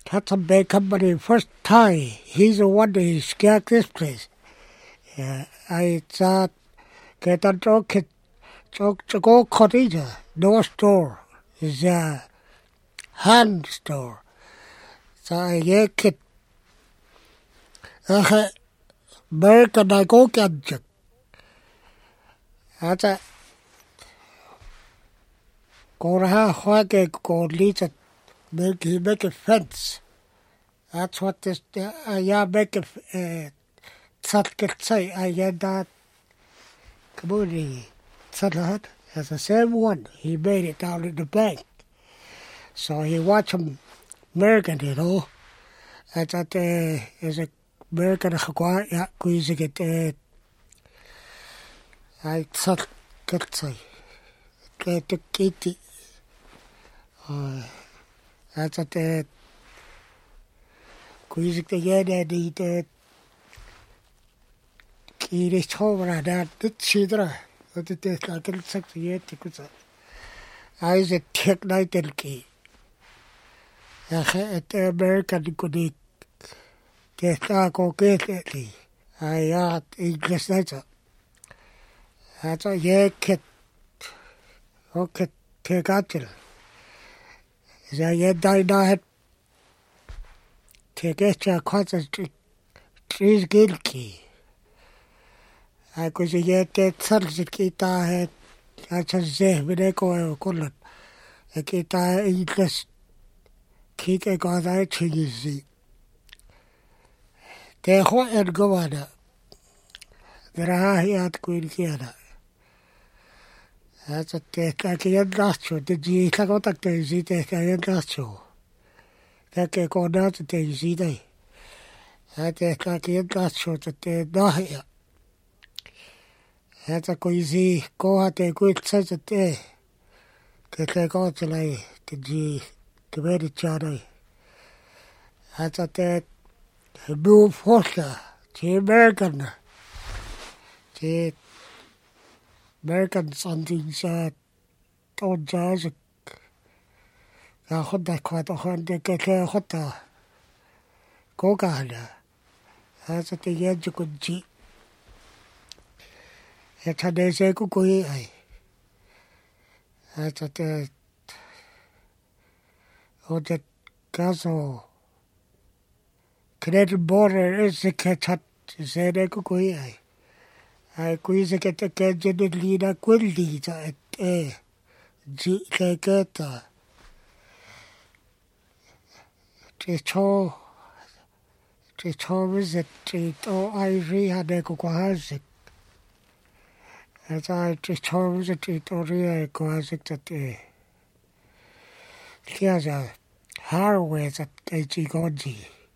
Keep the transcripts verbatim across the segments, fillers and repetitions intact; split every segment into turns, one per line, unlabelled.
Hudson Bay Company first time. He's the one that scared this place. Yeah, I thought get a joke to go cottage. No store. It's a hand store. So I get it. Uh, American I go get it. That's a go to have a go lead it. Make he make a fence. That's what this uh, yeah make a uh Tzadkik say I get that community Tzadkik has the same one. He made it down in the bank. So he watch him American, you know. And that uh, is a American Hagwa yeah quiz get uh I Tzadkik say get the kitty uh that's at the quiz again and the Kiri Chobra that the children, what it is like a six years. I is a technical key. At the American could get a go get it. I had English letter. That's a year kit. Okay, take out it. Is a year died out. Take it to a quarter trees guilty. I could get that Sarsikita had such a Zehvideco Kulat. A Kita English kick a god I cheesy. They hot and governor. There are here at Queen Kiana. That's a take like a gacho. The G Tagotak Daisy take a gacho. Take a go down to Daisy day. I take like a gacho that they not here. That's a cozy go at a good such a day. Get a go to lay the G to very charity. That's a dead blue foster, the American. The American something said, don't judge it. I hold that quite a hundred get a hotter. Go gala. That's at the edge you could see. It's a day say kukui ai. That's at the oh that castle. Canadian border is the catch up to say they kukui ai. I quiz get the kitchen leader quilly at a G Kata. Tricho Tricho visit Trito Ivory had a kukuhazik. As I tricho visit Tritoria kuhazik that day. Here's a Harways at a Gigoji.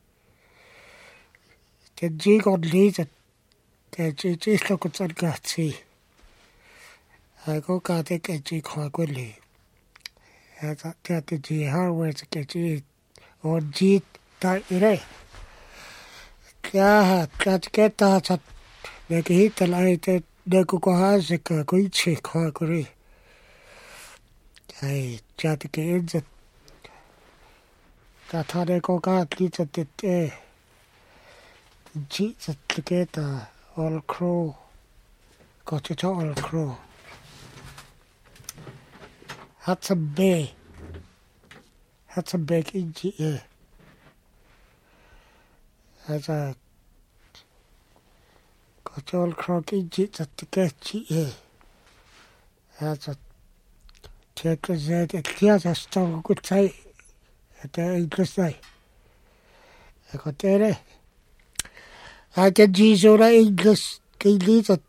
The Gigod leads it. The G look at that gatsy. I go got a G quagly. As I get the G Harways get G or G type ire. Yeah, got get that. The hit the light the kukuhazik kuichi quagri. I chat the kids at that how they go got leads at the G at get all crow. Got it all crow. Hudson Bay. Hudson Bay in G A. As a got all crow in G at the get G A. As a take a Z at the other store good say at the English day. I got there. I can use all the English leads it.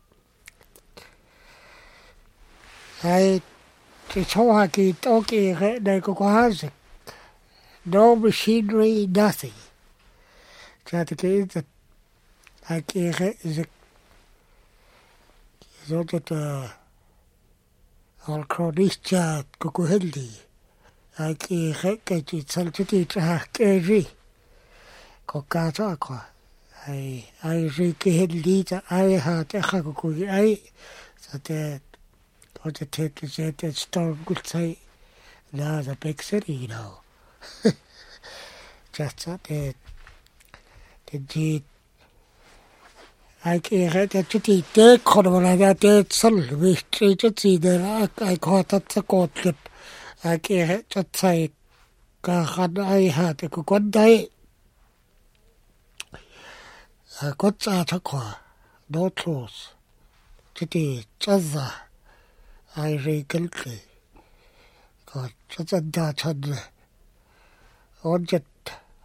I Chichoaki talking the Kukuhazik. No machinery, nothing. That again, I can't is it. So that uh, all Cronisha Kukuhildi. I can't get it, Saltity to have Kerry. Kokataqua. I I read I had a Hakuki. I that what the title said that storm could say, now the big city, you know. Tjatsa te te ji ai ke re te chuti te khorwala da te sal vi tri chutsi de ra ai kho ta tsakot kip ai ke re chatsai ka khan ai ha te ku kon dai a ko tsa tha kho no close chuti chaza ai re kel ke ko chacha da chad object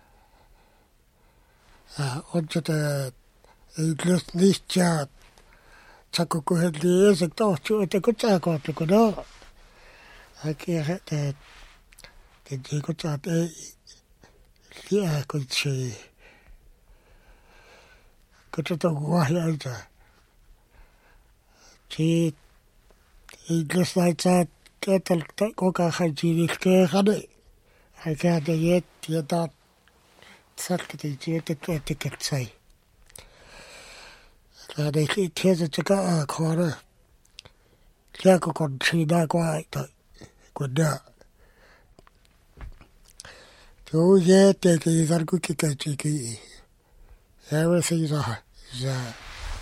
a object English nicht ja chako ko hedli se to chu te ko cha ko te ko do a ke he te te ji ko cha te li a ko chi ko to wa ya ja chi English lai cha ke tel te ko ka kha ji ri ke kha de a ke de yet ye da sat ke ji te te te ke sai là để khi thế cho cho các khó rồi, thế có còn suy đa qua thôi, còn đỡ. Chú dễ để cái dân của cái cái gì cái, everything is a, is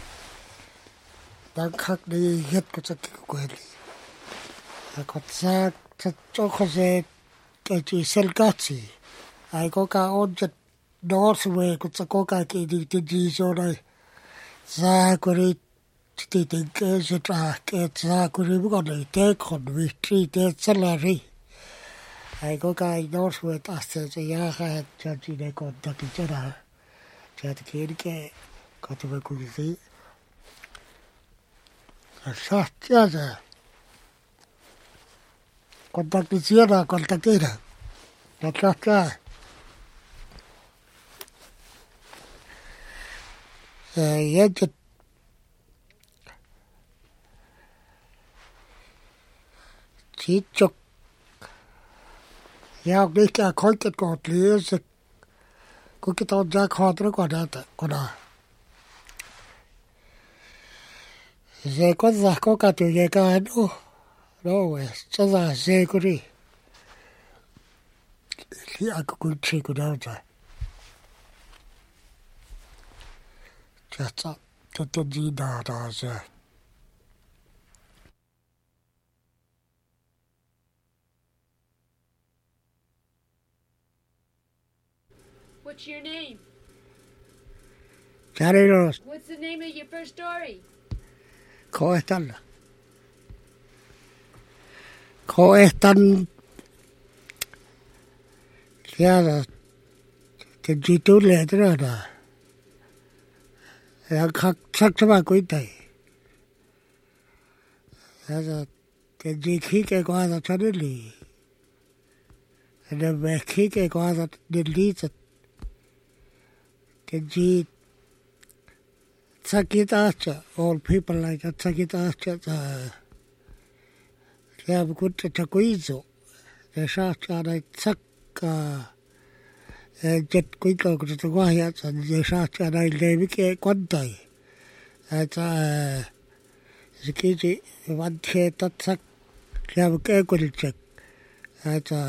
đang khắc đi hết cái cái quyền đi, còn ra cho cho khó dễ cái gì sel cát gì, ai có cả ôn chất đó rồi có có cả cái gì cái gì cho đây. Ra kuri ti ti ke sitra ke ra kuri bu ko le te khon vi tri te salary ai ko kai no swe ta se se ya ha cha chi de ko ta ki cha ra cha ti ke ke ko tu ku si a sa cha za ko ta ki chi ra ko ta ki ra ta cha cha ye chut chỉ chục giao đi cả khối cái cột lưới dịch có cái tao ra kho đó còn đó còn đó giờ có giờ có cả tuổi giờ cả đó đó vậy cho giờ giờ có đi thì anh cũng chỉ có đâu rồi chắc chắn tôi tôi đi đó đó rồi.
What's your name?
Carlos.
What's the name of your first story?
¿Cómo están? ¿Cómo están? Ya, que YouTube le trae nada. Ya khắc sắc cho bà quý thầy. Ya là cái gì khí cái qua là cho đến lì. Là về khí cái qua là đến lì thật. Cái gì sakita cha all people like that sakita cha cha ya bu ta cha ko izo ya sha cha dai sak ka jet ko ko ko ta wa ya cha ya sha cha dai le bi ke kon tai a cha ziki ji wan the ta sak ya bu ke ko ri cha a cha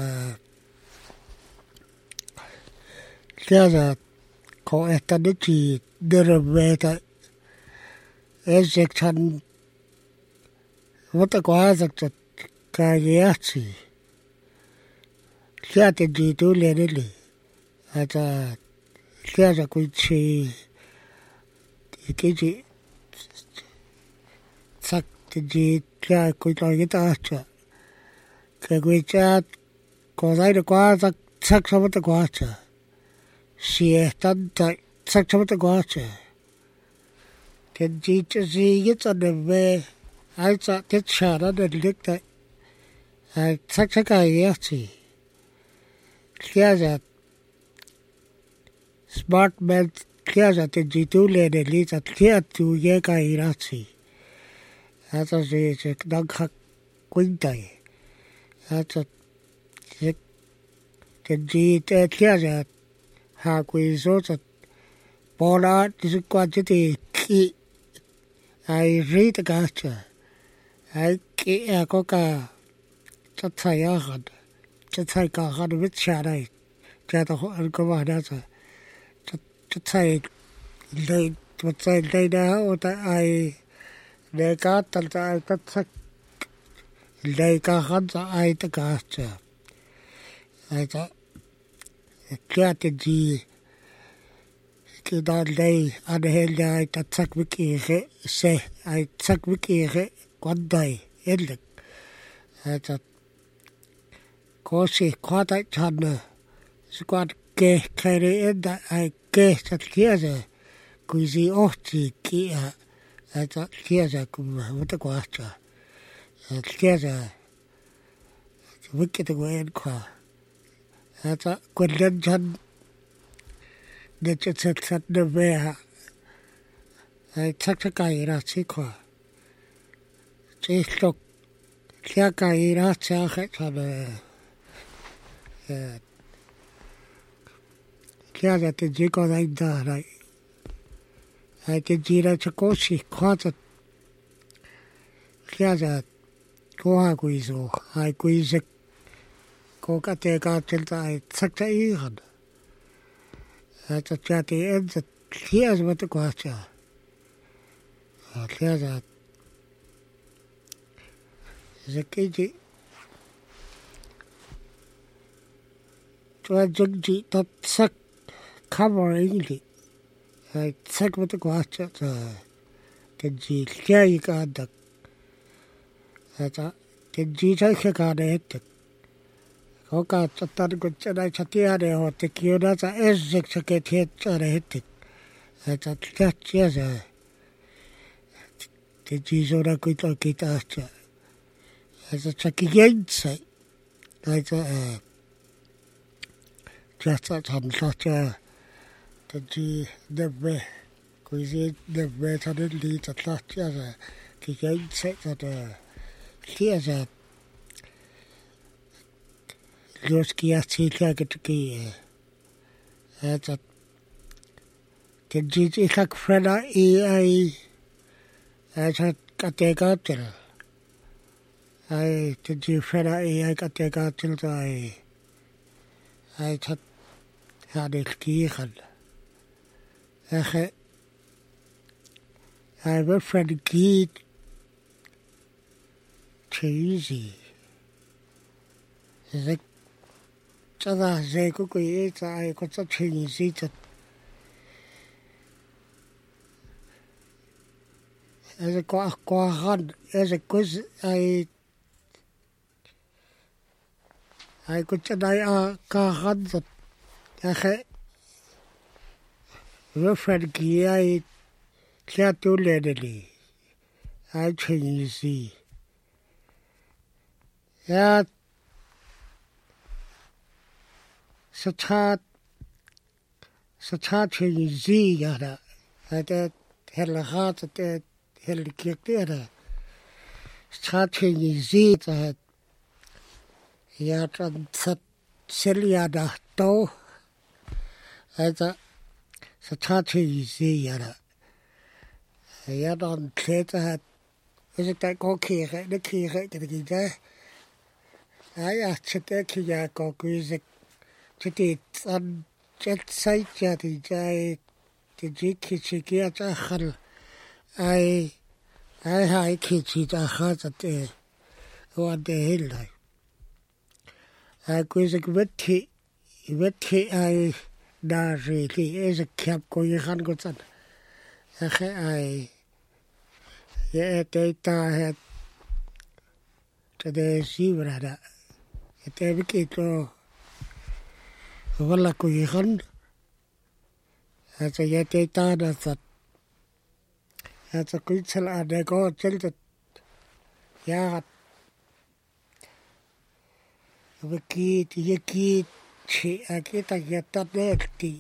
ya da ko esta de chi de reveta Ezekan wata kwa zakta kagiachi kia te jitu le le ata kia za kui chi ikiji sak te ji kia kui to gita cha ke kui cha ko dai de kwa sak sak sa wata kwa cha si estan ta sak sa wata kwa cha cái gì cho gì cái cho được về ai cho cái chờ đó được lịch đấy ai chắc chắc cái gì kia là smart man kia là cái gì tu lệ để lý cho kia tu cái cái đó gì ai cho gì cho đang khắc quên tay ai cho cái cái gì cái kia là hạ quý số cho bỏ ra thì quan chỉ thì khi ai rí tất cả cha ai kia có cả chất thải ăn chất thải cả ăn biết cha này jata ho an ko wa da sa cha sai le to sai le da o ta ai le ka tal ta ai ta sak le ka han ta ai ta ka cha ai ta kya te ji ke da le an he le ai ta sak wiki re se ai sak wiki re kon dai elle ai ta ko si ko ta chan na squad ke kare enda ai ke ta kiasa kuisi ohti kia ai ta kiasa ku wata ko acha kiasa wiki te ko en kwa ai ta ko len chan ne chat chat chat ne ve ai chak chak kai ra chi kwa chi lok kia kai ra cha kha cha ne kiasa te ji ko dai da rai ai te ji ra cha ko si kwa cha kiasa ko ha ku iso ai ku isek ko ka te ka tel ta ai sak cha i han ai cha cha te en cha kiasa wat ko cha kiasa zakiji to jigji ta sak cover ingli ai sak wat ko cha ta te ji kya i ka da ai ta te ji cha kha ka de te ko ka cha ta ko cha dai cha ti a de ho te kyo da cha es jek cha ke the cha de te ai ta kya cha za te ji zo ra ko ta ki ta cha ai ta cha ki gen sai ai ta cha cha tham sa cha te ji de ve ko ji de ve cha de li cha cha cha za ki gen sai cha de kia za los ki a chi ka ke ki ai ta te ji ji khak frena i ai ai cha ka te ka tel ai te ji frena i ai ka te ka tel ta ai ai cha ha de ki khan ai ai va friend ki cheesy zek cha da ze ko ko e cha ai ko cha cheesy cha as a ko ko han as a quiz ai ai ko cha dai a ka han za ai va friend ki ai kya tu le de li ai cheesy ja sacha sacha cheesy ja da hat helle gaat het helle kirkte sacha cheesy dat ja dan sat selia da to het sacha cheesy ja da ja dan kleed het is het ko kere de kere de de ai a chete ki ya ko ku ze chete an chet sai cha ti jai ti ji ki chi ki a cha khal ai ai hai ki chi ta kha ta te o de hil dai ai ku ze vet ki vet ki ai da ri ki e ze kyap ko yi khan ko chan ai ai ye te ta het te de si brada te vi to wala ko yihan ata ye te ta da sat ata ko chala de ko chel te ya vi ti ye ki chi a ki ta ya ta de ti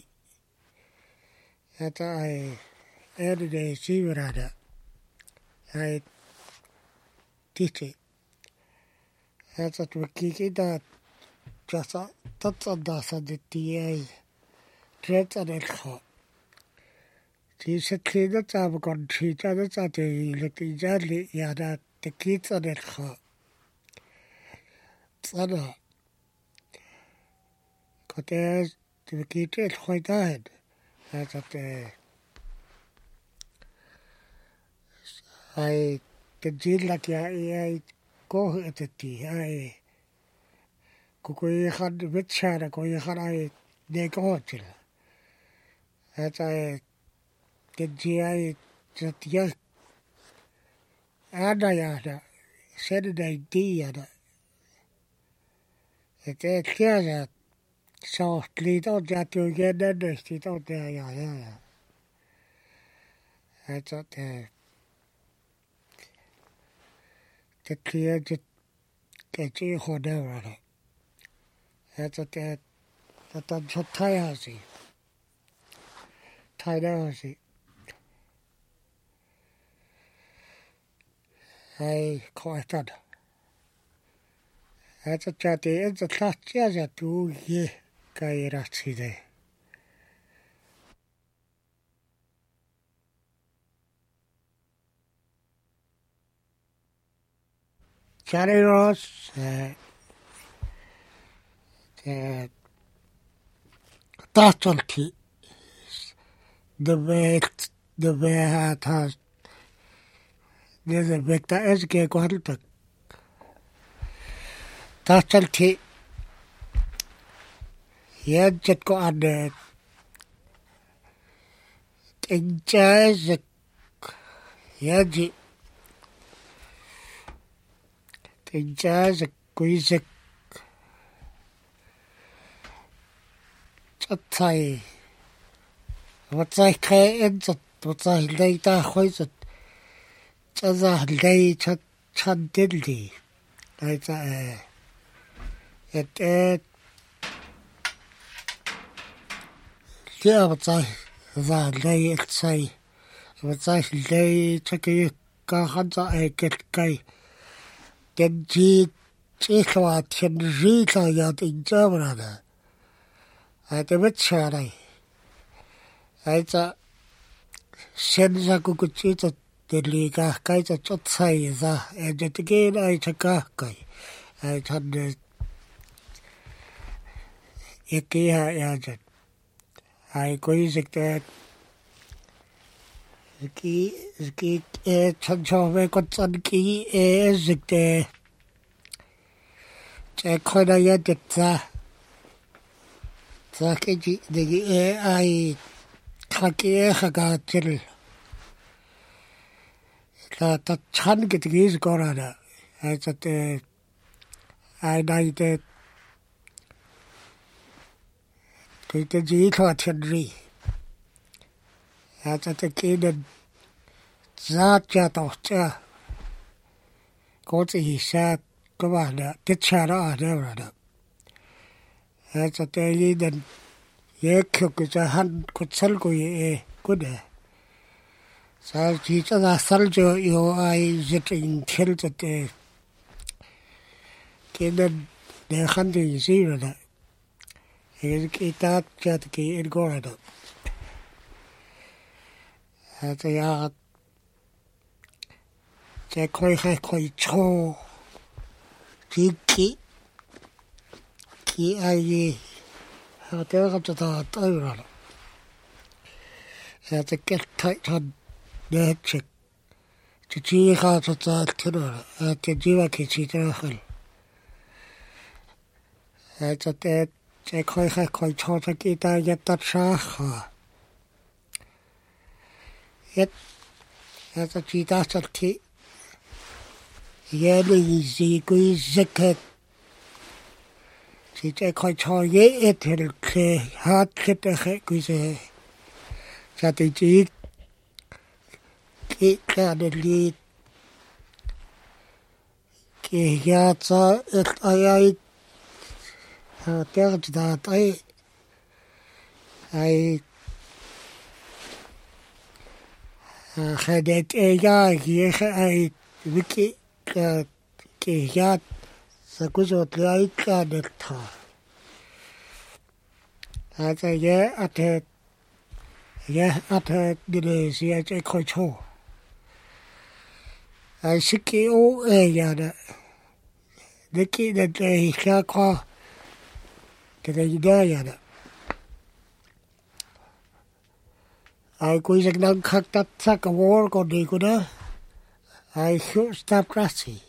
ata ai er de si brada ai titi ata tu ki ki da jasa tatsa dasa de ti ai tretsa de kha ti se kleda ta kon chi ta da ta te le ti ja le ya da te ki tsa de kha tsana ko te te ki te khoi tahen ata te ai te jila ki ai ai kohu e te ti ai kuku i khan witshara ko i khan ai ne koho tila ata e te ji ai te tia ana yana Saturday di yana e te kia ya so li to ja tu ge na de sti to te ya ya ya ata te te kia te ke chi ho de ra ata te ata so tai ha si tai da ha si ai ko ata ata cha te e ta cha cha ja tu ye kai ra chi de Charlie Ross te tahtonki de vet de vet has de vekta es ke ko harta tahtonki ye jet ko ade injaz ye ji injaz kuizek chatai wat sai khai en zat wat sai lei ta khoi zat cha za lei cha chan del di ai cha et et kia wat sai za lei et sai wat sai lei cha ki ka han za ai ket kai den ji chi khwa thien ri kha ya tin cha bra da ai te wet cha dai ai cha sen za ku ku chi cha te li ka kai cha chot sai za e de te ge ai cha ka kai ai chan de e ki ha ya ja ai koi zik te ki ki e chan cho ve ko chan ki e zik te che khoi da ya de cha cha ke ji de e ai kha ke kha ga til ka ta chan ke te is ko ra da ai cha te ai dai te ke te ji kha thien ri ai cha te ke de za cha to cha ko chi hi sa ko ba da te cha ra da ra da ai cha te yi den ye kyo ke cha han ko chal ko ye ko de sa chi cha da sal jo yo ai zit in thel cha te ke den de khan de ji ra da e ki ta cha te ke er go ra da ha cha ya che khoi khai khoi cho chi ki ki ai ha te ka cha ta ta ra ha te ke thai than de che chi chi ka cha cha te ra ha te ji wa ki chi ta khal ha cha te che khoi khai khoi cho cha ki ta ya ta sha kha et ha cha chi ta cha ki ye li zi ku zakat chỉ chạy khỏi cho dễ thì khề hát khết ra khẽ quý rẻ cha tình chí kỹ cả để đi kì ya cha ít ai ai ha tiếc chỉ ta tay ai khai đẹp ai ya kì ai wiki cả kì ya sa ku zo tlai ka de tha a cha ye a the ye a the de le si a che khoi cho a shiki o e ya da de ki de de kha kha de de da ya da Ai kui se nang khak tat sak a war ko ni ko na. Ai short stop grassy.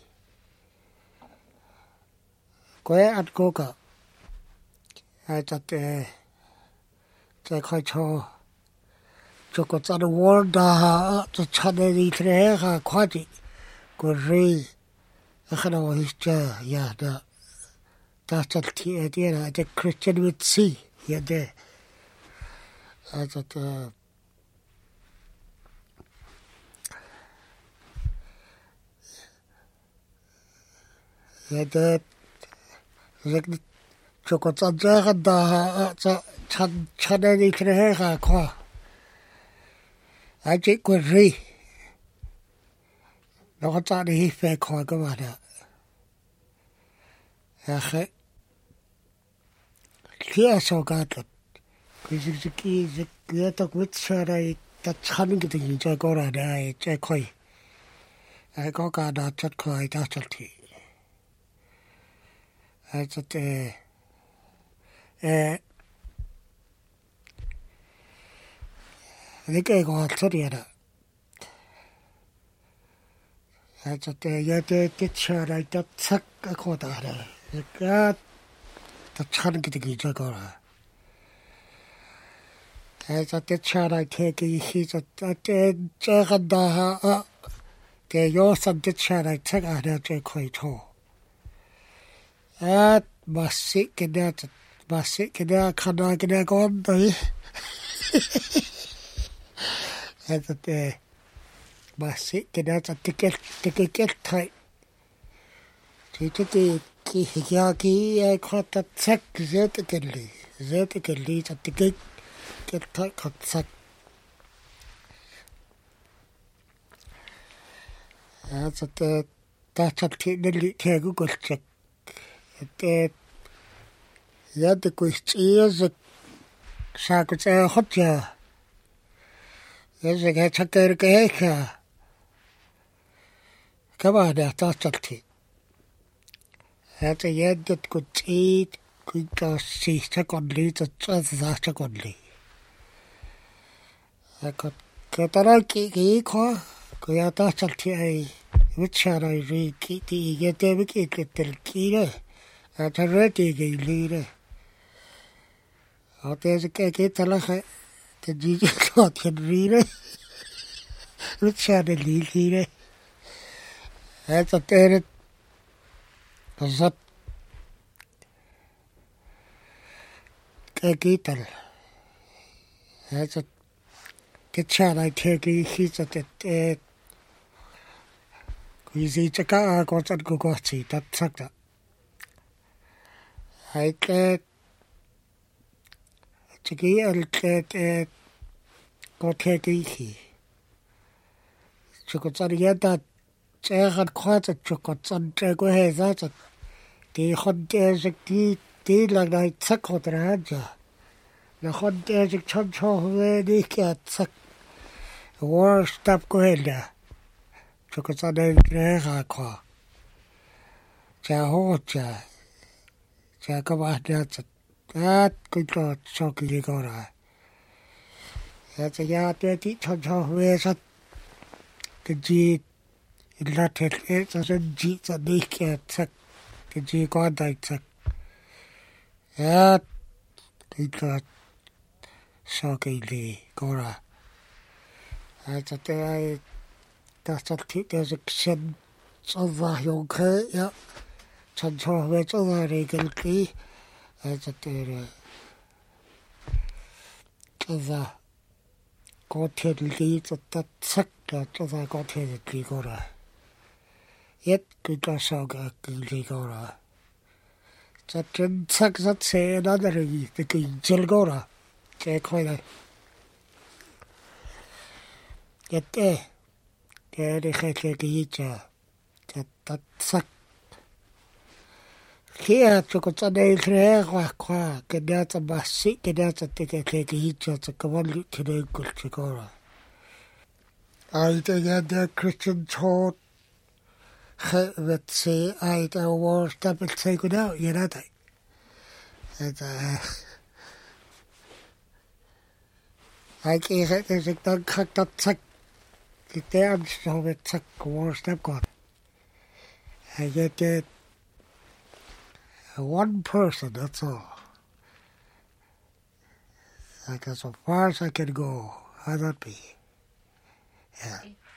Ko e at ko ka. Ai tat e te kai cho cho ko tsa war da to chane ni tre ha kwati ko ri a khana wa hischa ya da ta tat ti e dia na de Christian with C ya de. Ai tat ya de rek cho ko tsa ja da tsa chan chane ni tre ha kwa. Ai chỉ có ri nó có ta đi về khỏi các bạn ạ à khi khi ở sau cả thật cái gì gì cái gì cái ta quyết sợ đây ta chăn cái gì cho cô ra đây chơi khỏi ai có cả đã chặt khỏi ta chặt thì ai chặt ê ê cái cái có thật vậy đó ai chặt ê giờ để để chờ đây ta sắc cái cô ta đây cái ta chăn cái gì cho cô ra ai chặt để chờ đây thế cái gì chặt để chờ cái đó à cái yếu sản để chờ đây chắc à để chơi khỏi thô à mà sĩ cái đó mà sĩ cái đó khăn đó cái đó con đấy ai chặt ê mà sĩ cái đó chặt cái cái cái cái thay thì cái cái cái cái cái khoa ta sắc rất cái lý rất cái lý chặt cái cái thay khoa sắc à chặt ta chặt thì nên lý theo cái cuộc chặt cái giờ thì cuộc chia rất sao cái sao hot giờ giờ sẽ cái chặt cái cái cả các bạn đã ta chặt thì giờ thì giờ thì cuộc chia cái cái gì chắc còn lý cho cho ra chắc còn lý cái cái ta nói cái cái khó cái giờ ta chặt thì ai biết sao này rồi cái thì giờ thì biết cái cái cái cái đó à ta nói thì cái lý đó ở đây cái cái ta nói cái cái gì cái có tiền lý đó biết sao này lý lý đó à ta đây rất cái cái tal à ta cái cha này theo cái khi ta cái cái gì chắc cả có chắc có có gì ta chắc đó hay cái chỉ cái cái cái có theo cái gì cho có chắc là ta chơi hạt khoa chắc cho có chắc chơi có hay ra chắc thì con chơi chắc thì thì là này chắc có thể ra chứ là con chơi chắc chọn cho về đi cái chắc war stop có hay là cho có chắc đây cái hạt khoa cha hỗ trợ cha các bạn đã chắc à cái đó cho cái gì có ra à cha ya thì chọn cho về chắc cái gì là thế cái cho nên gì cho đi cái chắc cái gì có đại chắc à cái đó cho cái gì có ra à cho cái ta chắc thì cái sự sinh cho vào用khơi ya chọn cho về cho ra cái cái à cho cái cho ra có thể lý cho ta chắc là cho ra có thể lý có ra yết cái đó sao cái lý có ra cho chân chắc rất sẽ đó là gì cái cái chân có ra cái coi này cái cái cái để khai cái cái gì chứ cái ta chắc khi à cho có cho đây thế khoa khoa cái đó cho bác sĩ cái đó cho cái cái cái gì cho cho cái vấn đề thì đây cũng chỉ có ra ai thì nghe được Christian chốt khai vật sĩ ai ta war ta bị say cái đó vậy đó thôi ai ta Ek is as ek dink ek dat sy die term so met sy gewoon step gehad. En jy het one person, that's all. Like as far as I can go, how that be? Yeah.